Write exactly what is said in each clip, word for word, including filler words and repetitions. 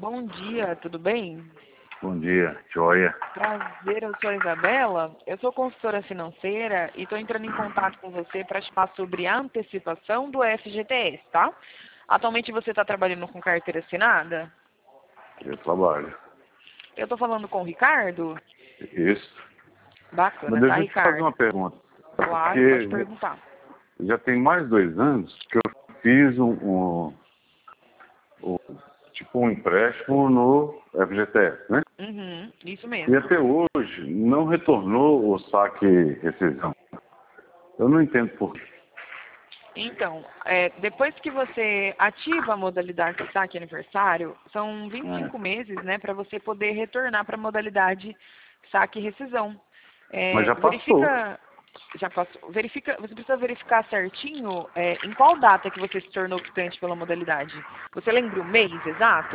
Bom dia, tudo bem? Bom dia, joia. Prazer, eu sou a Isabela, eu sou consultora financeira e estou entrando em contato com você para te falar sobre a antecipação do F G T S, tá? Atualmente você está trabalhando com carteira assinada? Eu trabalho. Eu estou falando com o Ricardo? Isso. Bacana, Mas tá, deixa eu te fazer Ricardo? uma pergunta. Claro, pode Porque perguntar. já tem mais de dois anos que eu fiz um, um, um tipo um empréstimo no F G T S, né? Uhum, isso E mesmo. até hoje não retornou o saque rescisão. Eu não entendo por quê. Então, é, depois que você ativa a modalidade saque aniversário, são vinte e cinco É. meses, né, para você poder retornar para a modalidade saque e rescisão. Mas É, já passou. verifica, já passou, verifica, você precisa verificar certinho é, em qual data que você se tornou optante pela modalidade. Você lembra o mês exato?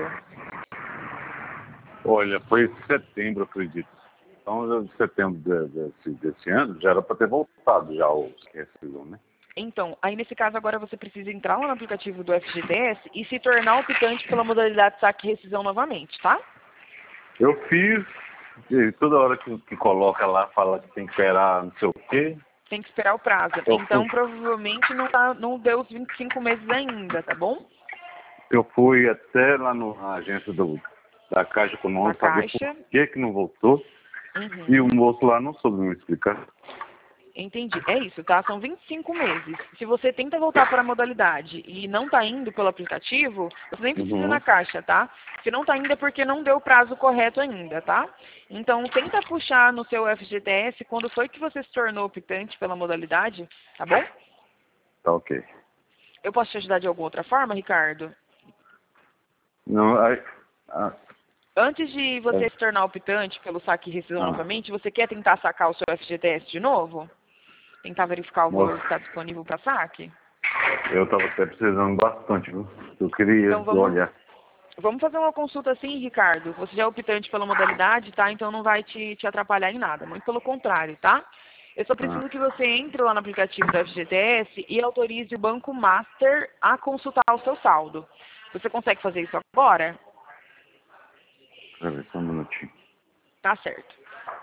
Olha, foi em setembro, acredito. Então, de setembro de- desse, desse ano, já era para ter voltado já o rescisão, né? Então, aí nesse caso agora você precisa entrar lá no aplicativo do F G T S e se tornar optante pela modalidade saque e rescisão novamente, tá? Eu fiz, e toda hora que, que coloca lá, fala que tem que esperar não sei o quê. Tem que esperar o prazo. Eu fui, Então, provavelmente não, tá, não deu os vinte e cinco meses ainda, tá bom? eu fui até lá no- na agência do, da Caixa Da Econômica para ver por Caixa. que, que não voltou. E o Uhum. moço lá não soube me explicar. Entendi. É isso, tá? São vinte e cinco meses. Se você tenta voltar para a modalidade e não está indo pelo aplicativo, você nem precisa ir na Uhum. Caixa, tá? Se não está indo é porque não deu o prazo correto ainda, tá? Então, tenta puxar no seu F G T S quando foi que você se tornou optante pela modalidade, tá bom? Tá ok. Eu posso te ajudar de alguma outra forma, Ricardo? Não, aí, ah, Antes de você é, se tornar optante pelo saque e rescisão ah, novamente, você quer tentar sacar o seu F G T S de novo? Tentar verificar o valor que está moço, disponível para saque? eu estava até precisando bastante, viu? Eu queria Então vamos, olhar. vamos fazer uma consulta assim, Ricardo. Você já é optante pela modalidade, tá? Então não vai te, te atrapalhar em nada. Muito pelo contrário, tá? Eu só Ah, preciso que você entre lá no aplicativo do F G T S e autorize o Banco Master a consultar o seu saldo. Você consegue fazer isso agora? peraí, só um minutinho. Tá certo.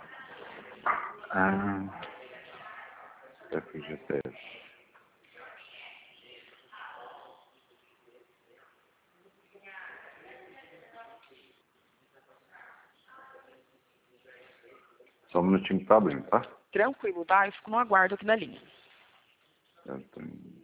Ah, F G T S. Só um minutinho que tá abrindo, tá? Tranquilo, tá? Eu fico no aguardo aqui da linha. Eu tenho-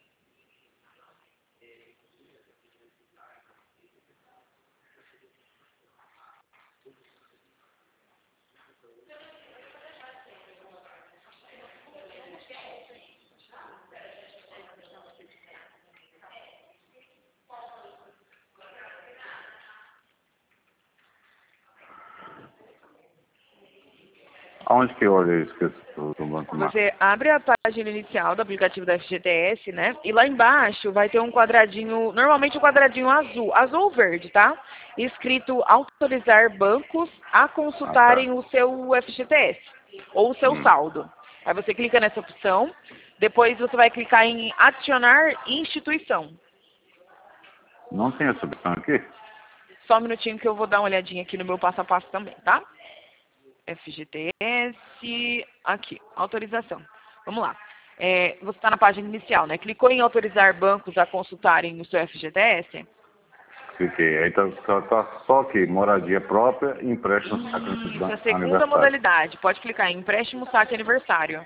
Aonde que eu olho isso que eu do Banco Mar? Você abre a página inicial do aplicativo da F G T S, né? E lá embaixo vai ter um quadradinho, normalmente um quadradinho azul, azul ou verde, tá? Escrito autorizar bancos a Ah, tá. consultarem o seu F G T S ou o seu Hum. saldo. Aí você clica nessa opção, depois você vai clicar em adicionar instituição. Não tem essa opção aqui? Só um minutinho que eu vou dar uma olhadinha aqui no meu passo a passo também, tá? F G T S, aqui, autorização. Vamos lá. É, você está na página inicial, né? Clicou em autorizar bancos a consultarem o seu F G T S? Fiquei. Aí tá, tá, tá só aqui, moradia própria e empréstimo saco Isso, a segunda aniversário. modalidade. Pode clicar em empréstimo saque aniversário.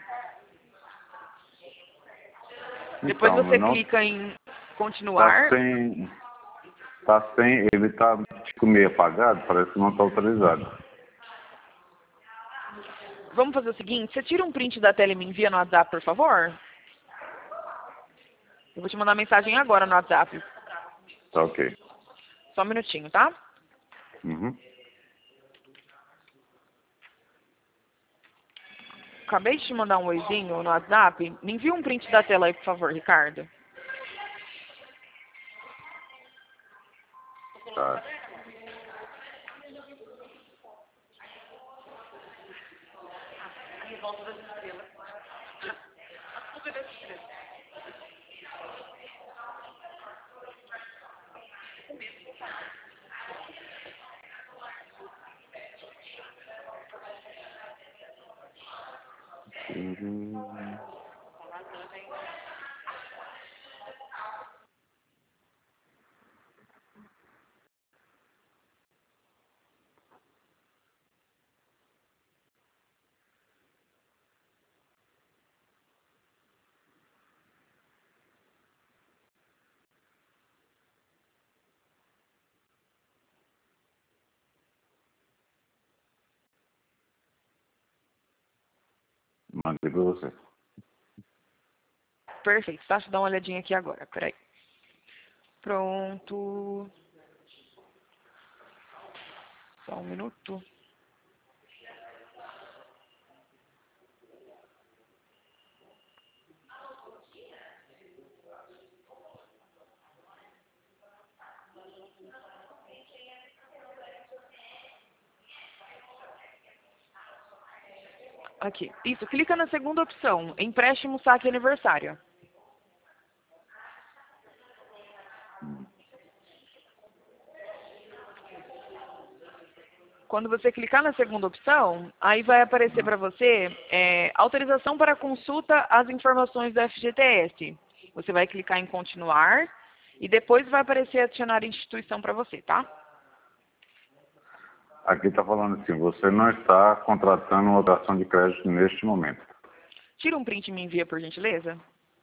Depois Então, você não clica em tá continuar. sem. Tá sem. Ele tá tipo meio apagado, parece que não tá autorizado. Vamos fazer o seguinte, você tira um print da tela e me envia no WhatsApp, por favor? Eu vou te mandar mensagem agora no WhatsApp. Tá ok. Só um minutinho, tá? Uhum. Acabei de te mandar um oizinho no WhatsApp. Me envia um print da tela aí, por favor, Ricardo. Tá. Hum. Mandei pra você. Perfeito, tá? Deixa eu dar uma olhadinha aqui agora, peraí. Pronto. Só um minuto. Aqui. Isso, clica na segunda opção, empréstimo saque aniversário. Quando você clicar na segunda opção, aí vai aparecer para você é, autorização para consulta às informações do F G T S. Você vai clicar em continuar e depois vai aparecer adicionar instituição para você, tá? Aqui está falando assim, você não está contratando uma operação de crédito neste momento. Tira um print e me envia, por gentileza.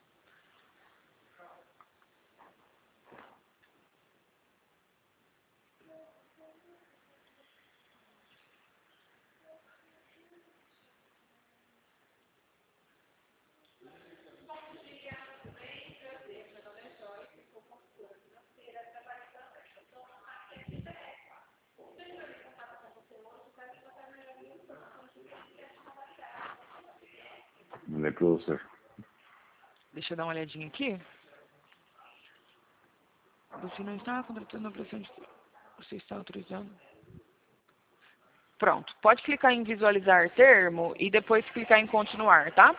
Mandei para você. Deixa eu dar uma olhadinha aqui. Você não está contratando a operação de... Você está autorizando. Pronto. Pode clicar em visualizar termo e depois clicar em continuar, tá?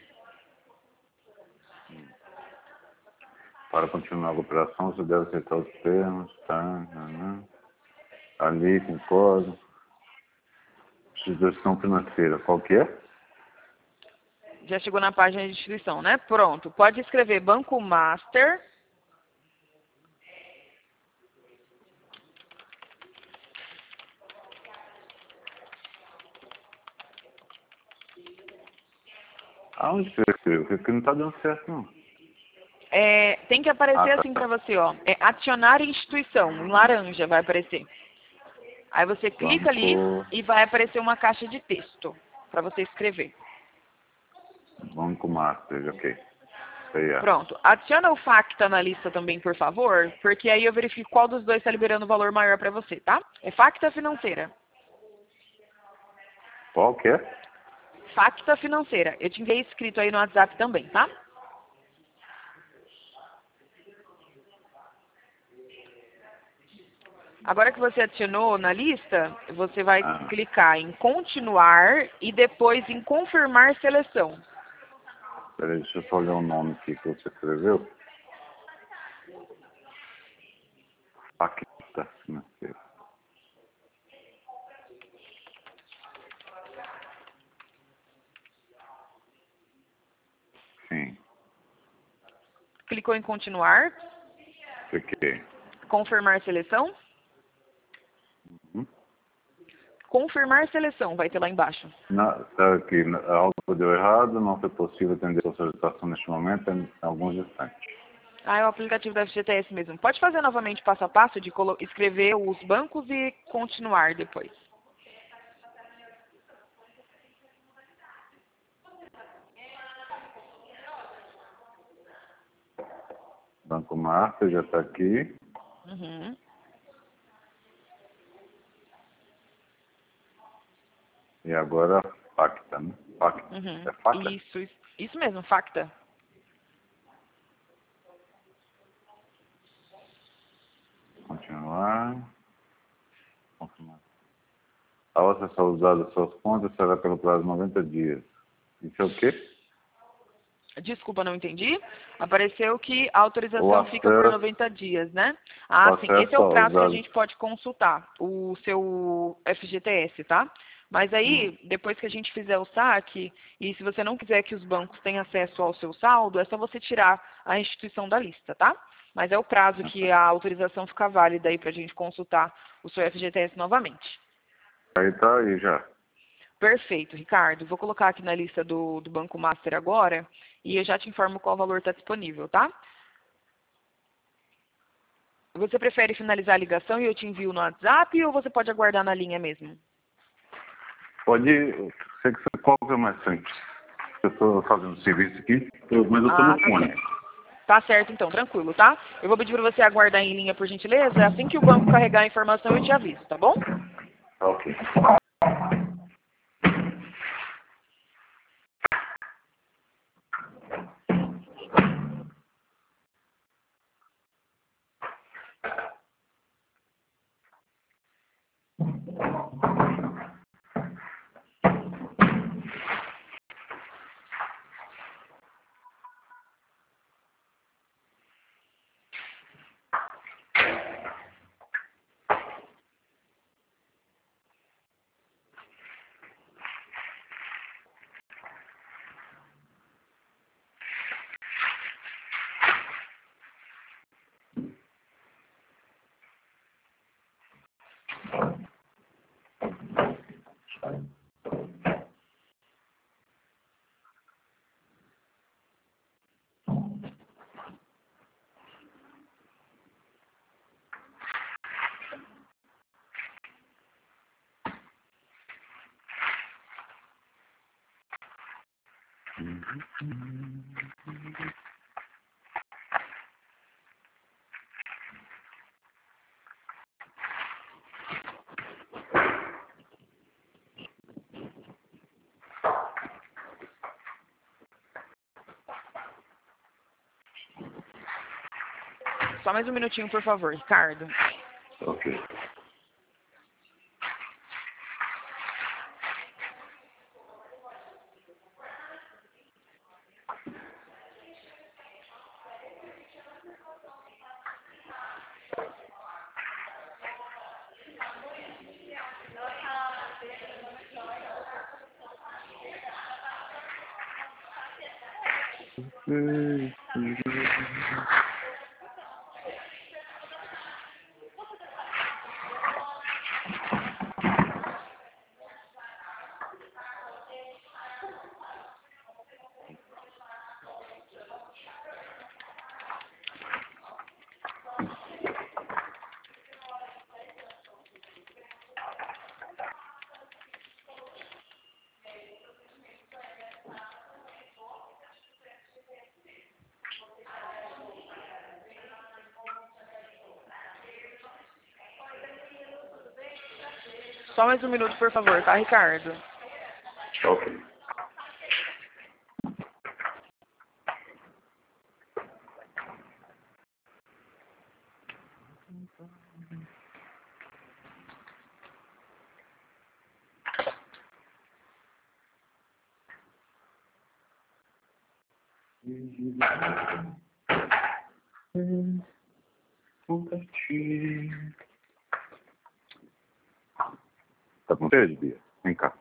Para continuar a operação, você deve aceitar os termos, tá? Uhum. Ali, com código. Instituição financeira, qual que é? Já chegou na página de instituição, né? Pronto. Pode escrever Banco Master. Aonde você escreveu? Porque não está dando certo, não. É, tem que aparecer Ah, tá. assim para você, ó. É adicionar instituição, em laranja vai aparecer. Aí você clica ali Banco, e vai aparecer uma caixa de texto para você escrever. Banco Master, ok. Isso aí é. Pronto. Adiciona o Facta na lista também, por favor, porque aí eu verifico qual dos dois está liberando o valor maior para você, tá? É Facta Financeira. Qual que é? Facta Financeira. Eu te enviei escrito aí no WhatsApp também, tá? Agora que você adicionou na lista, você vai Ah, clicar em continuar e depois em confirmar seleção. peraí, deixa eu só olhar o nome aqui que você escreveu. Facta financeira. Sim, Clicou em continuar, cliquei. confirmar seleção. Uhum. Confirmar seleção, vai ter lá embaixo. Está aqui, na- algo deu errado, não foi possível atender a solicitação neste momento em alguns instantes. Ah, é o aplicativo da F G T S mesmo. Pode fazer novamente passo a passo de colo- escrever os bancos e continuar depois. Banco Master já está aqui. Uhum. E agora Facta, né? Facta. Uhum. É Facta? Isso, isso, isso mesmo, Facta. Continuar. Confirmar. Ao acessar os dados das suas contas, será pelo prazo de noventa dias. Isso é o quê? Desculpa, não entendi. Apareceu que a O autorização fica por acesso, noventa dias, né? o Ah, sim. Esse é acesso o aos prazo que a dados. gente pode consultar, o seu F G T S, tá? Mas aí, depois que a gente fizer o saque, e se você não quiser que os bancos tenham acesso ao seu saldo, é só você tirar a instituição da lista, tá? Mas é o prazo que a autorização fica válida aí para a gente consultar o seu F G T S novamente. Aí tá aí já. Perfeito, Ricardo. Vou colocar aqui na lista do, do Banco Master agora e eu já te informo qual valor está disponível, tá? Você prefere finalizar a ligação e eu te envio no WhatsApp ou você pode aguardar na linha mesmo? Pode, sei que você coloca mais simples. Eu estou fazendo serviço aqui, eu- mas eu estou Ah, no tá fone. certo. Tá certo, então, tranquilo, tá? Eu vou pedir para você aguardar em linha, por gentileza. Assim que o banco carregar a informação, eu te aviso, tá bom? Tá ok. Só mais um minutinho, por favor, Ricardo. Ok. Só mais um minuto, por favor, tá, Ricardo? Ok. Tá com sede, Bia? Vem cá.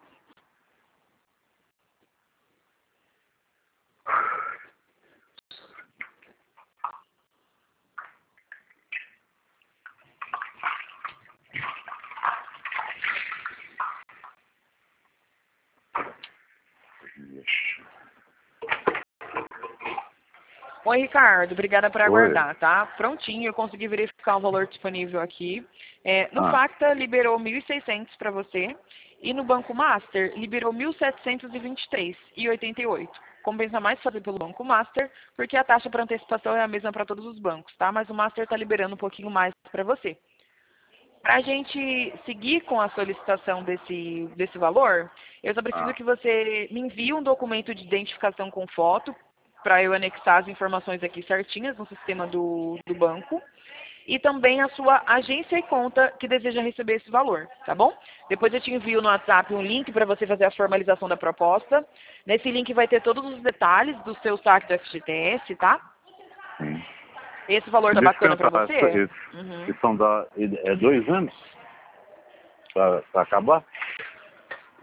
Oi, Ricardo. Obrigada por Oi. aguardar, tá? Prontinho, eu consegui verificar o valor disponível aqui. É, no Ah. Facta, liberou mil e seiscentos para você. E no Banco Master, liberou mil setecentos e vinte e três reais e oitenta e oito centavos. Compensa mais fazer pelo Banco Master, porque a taxa para antecipação é a mesma para todos os bancos, tá? Mas o Master está liberando um pouquinho mais para você. Para a gente seguir com a solicitação desse, desse valor, eu só preciso Ah. que você me envie um documento de identificação com foto, para eu anexar as informações aqui certinhas no sistema do, do banco, e também a sua agência e conta que deseja receber esse valor, tá bom? Depois eu te envio no WhatsApp um link para você fazer a formalização da proposta. Nesse link vai ter todos os detalhes do seu saque do F G T S, tá? Sim. Esse valor tá Deixa eu bacana para perguntar, você? esse- Uhum. esse são da, é dois anos para acabar?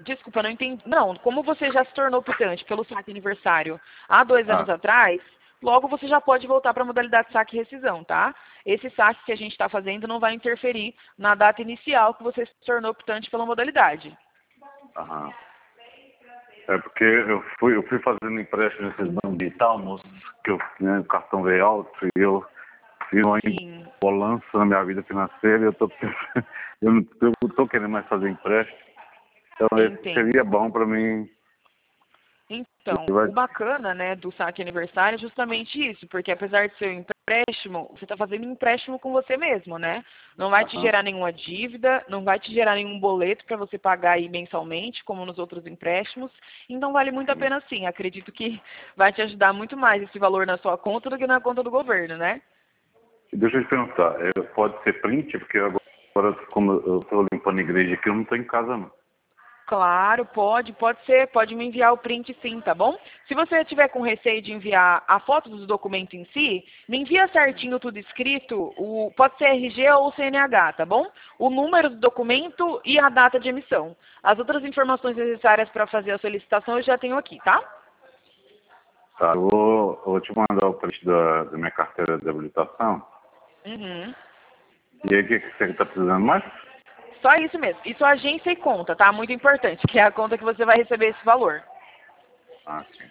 Desculpa, não entendi. Não, como você já se tornou optante pelo saque aniversário há dois Ah, anos atrás, logo você já pode voltar para a modalidade saque e rescisão, tá? Esse saque que a gente está fazendo não vai interferir na data inicial que você se tornou optante pela modalidade. aham. É porque eu fui, eu fui fazendo empréstimo nesses bancos digital, moço, que eu, né, o cartão veio alto e eu fiz uma Sim. embolança na minha vida financeira e eu tô, pensando- eu não eu não tô querendo mais fazer empréstimo. Então esse seria Entendo. bom para mim. Então, o bacana, né, do saque aniversário é justamente isso, porque apesar de ser um empréstimo, você está fazendo um empréstimo com você mesmo, né? Não vai te Aham. gerar nenhuma dívida, não vai te gerar nenhum boleto para você pagar aí mensalmente, como nos outros empréstimos. Então vale muito a Sim. pena sim. Acredito que vai te ajudar muito mais esse valor na sua conta do que na conta do governo, né? E deixa eu te perguntar, é, pode ser print, porque agora, como eu estou limpando a igreja aqui, eu não estou em casa não. Claro, pode, pode ser, pode me enviar o print sim, tá bom? Se você tiver com receio de enviar a foto do documento em si, me envia certinho tudo escrito, o, pode ser R G ou C N H, tá bom? O número do documento e a data de emissão. As outras informações necessárias para fazer a solicitação eu já tenho aqui, tá? Tá, eu vou, eu vou te mandar o print da, da minha carteira de habilitação. Uhum. E aí, o que, que você está precisando mais? Só isso mesmo. Isso agência e conta, tá? Muito importante, que é a conta que você vai receber esse valor. Ah, sim.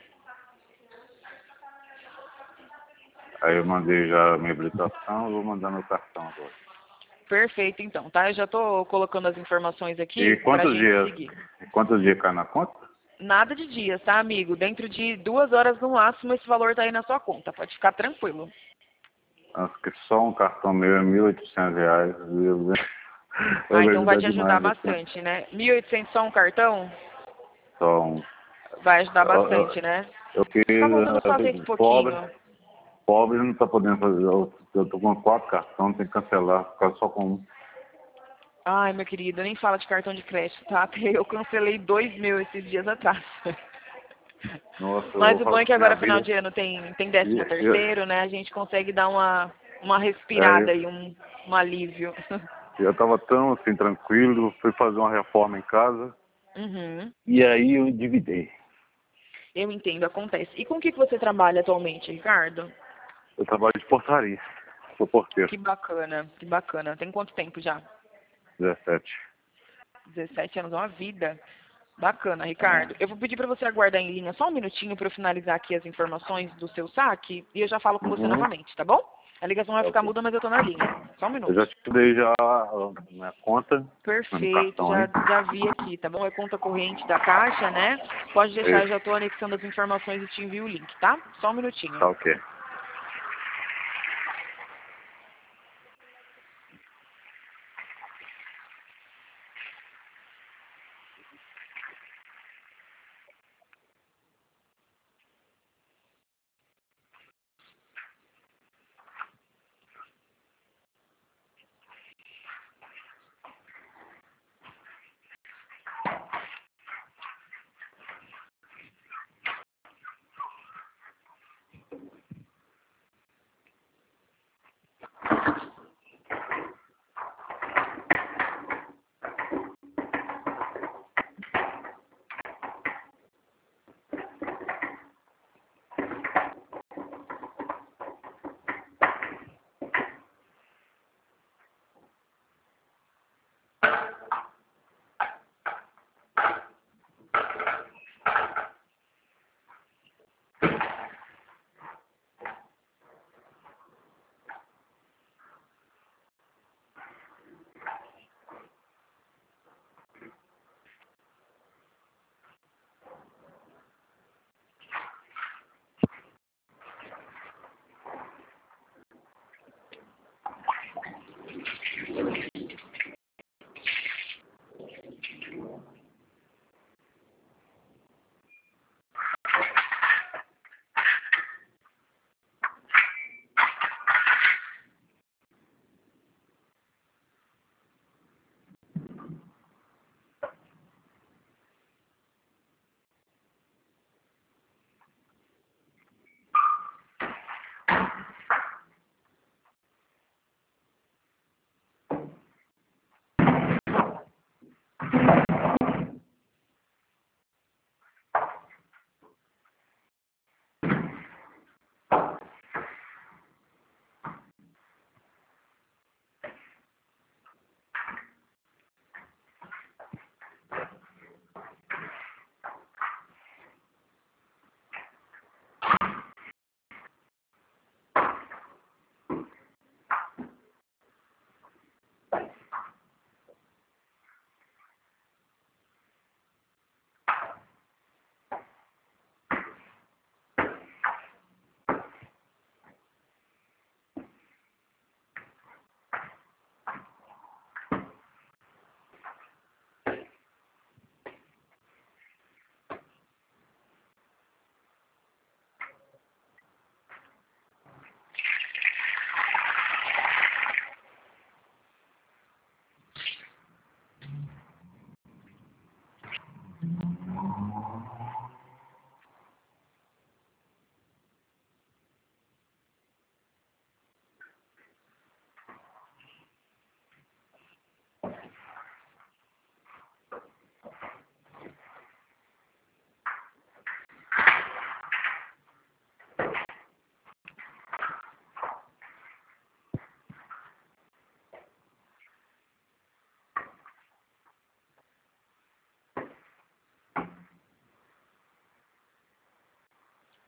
Aí eu mandei já a minha habilitação, eu vou mandar meu cartão agora. Perfeito, então, tá? Eu já estou colocando as informações E aqui para a quantos gente dias, seguir. quantos dias cai na conta? Nada de dias, tá, amigo? Dentro de duas horas no máximo, esse valor tá aí na sua conta. Pode ficar tranquilo. Acho que só um cartão meu é mil e oitocentos reais. Viu? Ah, Vai então vai ajudar te ajudar demais assim. bastante, né? mil e oitocentos só um cartão? Só um. Vai ajudar Eu, eu, bastante, né? eu fiz, Tá bom, vamos fazer esse eh, pobre, pouquinho. pobre não está podendo fazer. Eu, eu tô com quatro cartões, tem que cancelar, ficar só com um. Ai, meu querido, nem fala de cartão de crédito, tá? Eu cancelei dois mil esses dias atrás. Nossa, eu Mas vou o bom falar é que que minha agora, final vida. de ano, tem, tem E, décimo eu, terceiro, né? A gente consegue dar uma, uma é, respirada e um, um alívio. eu estava tão assim, tranquilo, fui fazer uma reforma em casa. Uhum. E aí eu endividei. Eu entendo, acontece. E com o que que você trabalha atualmente, Ricardo? Eu trabalho de portaria, sou porteiro, Que bacana, que bacana. Tem quanto tempo já? dezessete. dezessete anos, é uma vida. Bacana, É, Ricardo. Eu vou pedir para você aguardar em linha só um minutinho para eu finalizar aqui as informações do seu saque e eu já falo com você uhum, novamente, tá bom? A ligação vai tá ficar ok. muda, mas eu tô na linha. Só um Eu minuto. já te dei já a minha conta, no Perfeito, cartão aí. já, já vi aqui, tá bom? É conta corrente da Caixa, né? Pode deixar, eu já Isso, tô anexando as informações e te envio o link, tá? Só um minutinho. tá ok.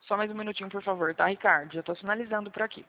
Só mais um minutinho, por favor, tá, Ricardo? Já estou sinalizando por aqui.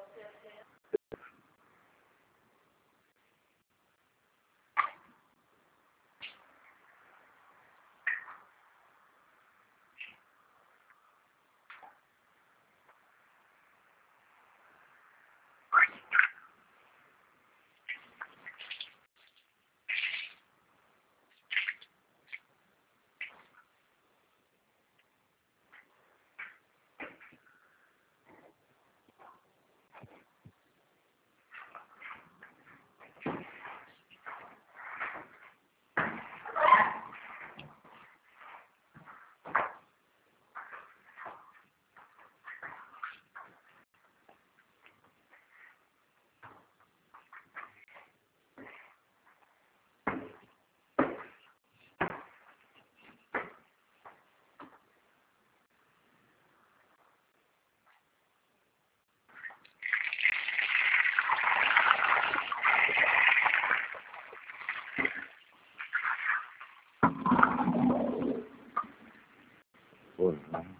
Oi.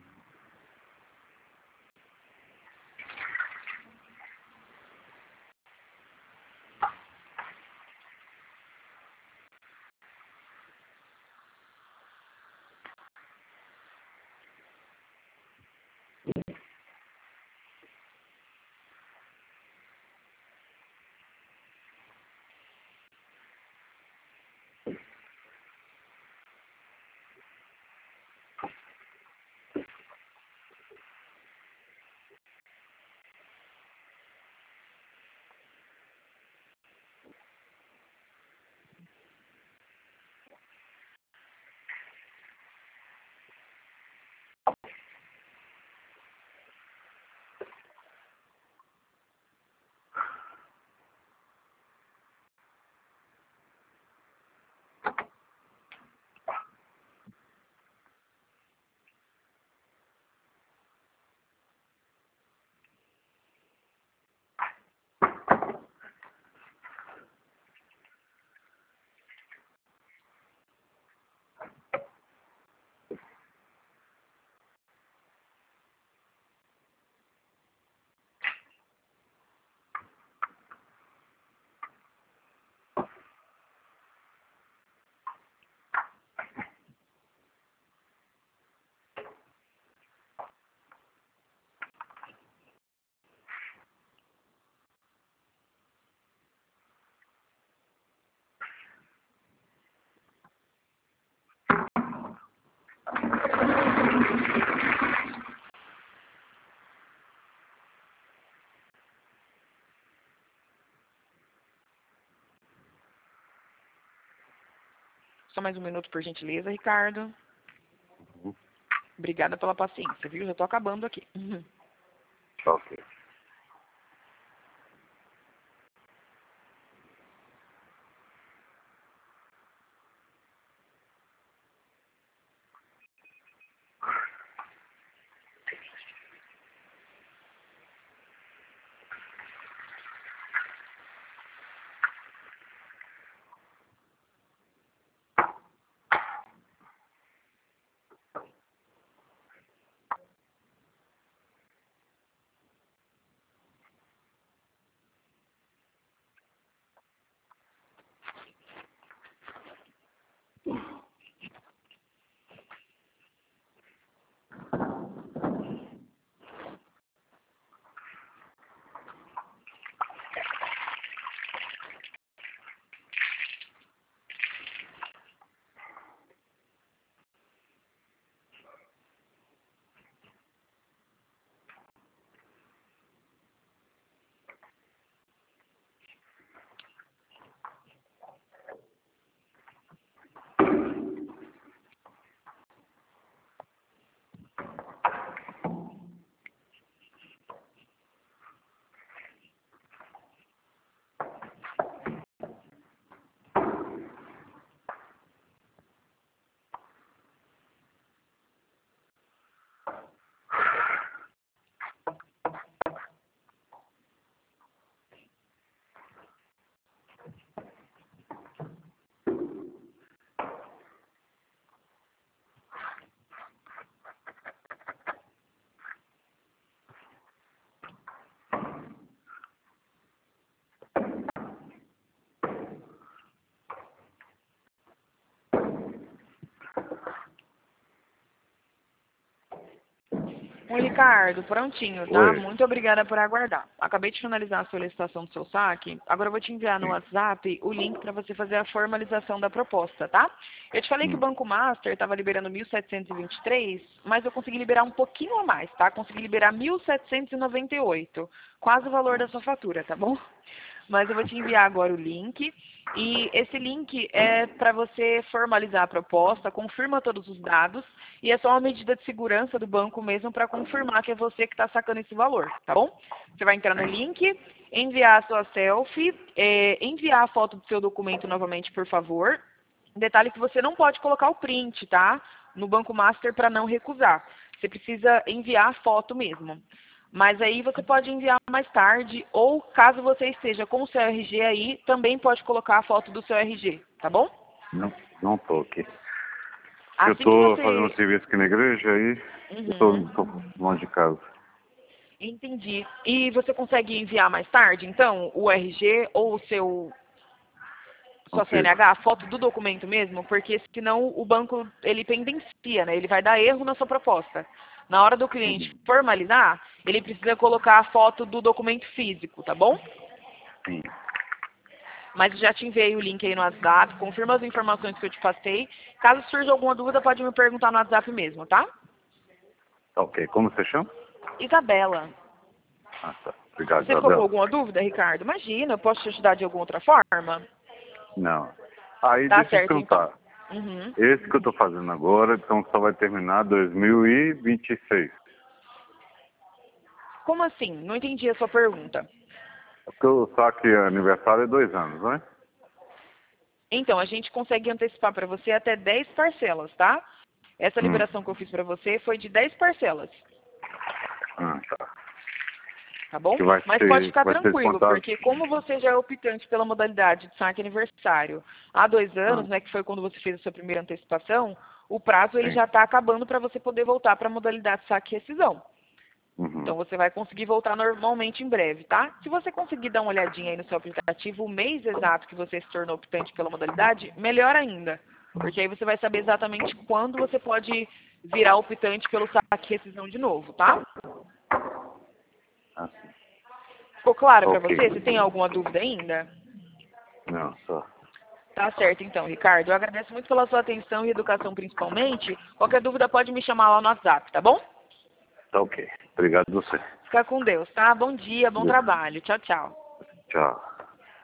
Só mais um minuto, por gentileza, Ricardo. Uhum. Obrigada pela paciência, viu? Já estou acabando aqui. Uhum. Ok. Oi, Ricardo, prontinho, tá? Oi. Muito obrigada por aguardar. Acabei de finalizar a solicitação do seu saque. Agora eu vou te enviar no WhatsApp o link para você fazer a formalização da proposta, tá? Eu te falei que o Hum. Banco Master estava liberando mil setecentos e vinte e três, mas eu consegui liberar um pouquinho a mais, tá? Consegui liberar mil setecentos e noventa e oito, quase o valor da sua fatura, tá bom? Mas eu vou te enviar agora o link. E esse link é para você formalizar a proposta, confirma todos os dados, e é só uma medida de segurança do banco mesmo para confirmar que é você que está sacando esse valor, tá bom? Você vai entrar no link, enviar a sua selfie, é, enviar a foto do seu documento novamente, por favor. Detalhe que você não pode colocar o print, tá? No Banco Master para não recusar. Você precisa enviar a foto mesmo. Mas aí você pode enviar mais tarde, ou caso você esteja com o seu R G aí, também pode colocar a foto do seu R G, tá bom? Não, não tô aqui. Assim Eu que tô você... fazendo serviço aqui na igreja aí, eu tô, Uhum. tô longe de casa. Entendi. E você consegue enviar mais tarde, então, o R G ou o seu sua Consigo. C N H, a foto do documento mesmo? Porque senão o banco, ele pendencia, né? Ele vai dar erro na sua proposta. Na hora do cliente formalizar, ele precisa colocar a foto do documento físico, tá bom? Sim. Mas eu já te enviei o link aí no WhatsApp, confirma as informações que eu te passei. Caso surja alguma dúvida, pode me perguntar no WhatsApp mesmo, tá? Tá ok. Como você chama? Isabela. Ah, tá. Obrigado, Você ficou com Isabela. alguma dúvida, Ricardo? Imagina, eu posso te ajudar de alguma outra forma? Não. Aí Tá deixa eu te certo, então. perguntar. Uhum. Esse que eu tô fazendo agora, então só vai terminar dois mil e vinte e seis. Como assim? Não entendi a sua pergunta. Porque o saque aniversário é dois anos, não é? Então, a gente consegue antecipar para você até dez parcelas, tá? Essa Hum. liberação que eu fiz para você foi de dez parcelas, Ah, tá. tá bom? Que vai Mas ser, pode ficar vai ser tranquilo, descontado. porque como você já é optante pela modalidade de saque aniversário há dois Ah, anos, né, que foi quando você fez a sua primeira antecipação, o prazo ele sim. já está acabando para você poder voltar para a modalidade saque e rescisão. Uhum. Então você vai conseguir voltar normalmente em breve, tá? Se você conseguir dar uma olhadinha aí no seu aplicativo, o mês exato que você se tornou optante pela modalidade, melhor ainda. Porque aí você vai saber exatamente quando você pode virar optante pelo saque e rescisão de novo, tá? Ah, sim. Ficou claro para Ok. você? Você tem alguma dúvida ainda? Não, só. Tá certo então, Ricardo. Eu agradeço muito pela sua atenção e educação principalmente. Qualquer dúvida pode me chamar lá no WhatsApp, tá bom? Tá ok. Obrigado a você. Fica com Deus, tá? Bom dia, bom trabalho. Tchau, tchau. Tchau.